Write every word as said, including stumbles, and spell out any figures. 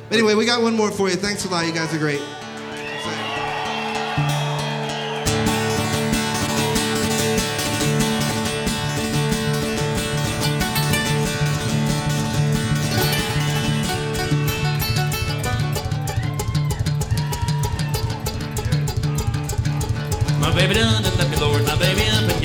Anyway, we got one more for you. Thanks a lot. You guys are great. My baby done and left me, Lord. My baby up and